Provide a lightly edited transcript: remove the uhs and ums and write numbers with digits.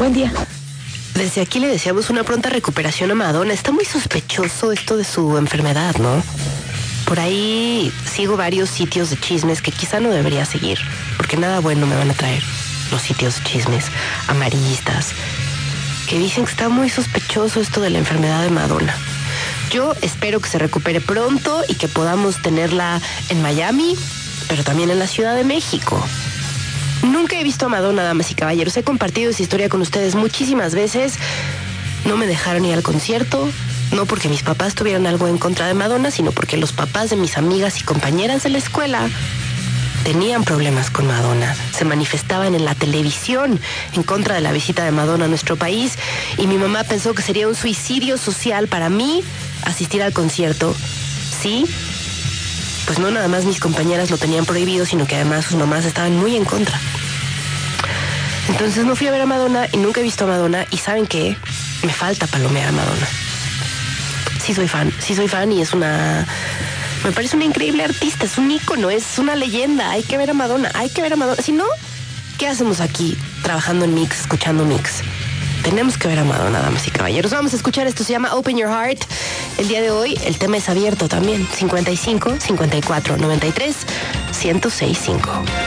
Buen día. Desde aquí le deseamos una pronta recuperación a Madonna. Está muy sospechoso esto de su enfermedad, ¿no? Por ahí sigo varios sitios de chismes que quizá no debería seguir, porque nada bueno me van a traer los sitios de chismes amarillistas, que dicen que está muy sospechoso esto de la enfermedad de Madonna. Yo espero que se recupere pronto y que podamos tenerla en Miami, pero también en la Ciudad de México. Nunca he visto a Madonna, damas y caballeros. He compartido esa historia con ustedes muchísimas veces. No me dejaron ir al concierto, no porque mis papás tuvieran algo en contra de Madonna, sino porque los papás de mis amigas y compañeras de la escuela tenían problemas con Madonna. Se manifestaban en la televisión en contra de la visita de Madonna a nuestro país, y mi mamá pensó que sería un suicidio social para mí asistir al concierto. Sí, pues no nada más mis compañeras lo tenían prohibido, sino que además sus mamás estaban muy en contra. Entonces no fui a ver a Madonna y nunca he visto a Madonna, y ¿saben qué? Me falta palomear a Madonna. Sí soy fan y es una... Me parece una increíble artista, es un ícono, es una leyenda. Hay que ver a Madonna. Si no, ¿qué hacemos aquí trabajando en Mix, escuchando Mix? Tenemos que ver a Madonna, damas y caballeros. Vamos a escuchar esto, se llama Open Your Heart. El día de hoy el tema es abierto también. 55 54 93 1065.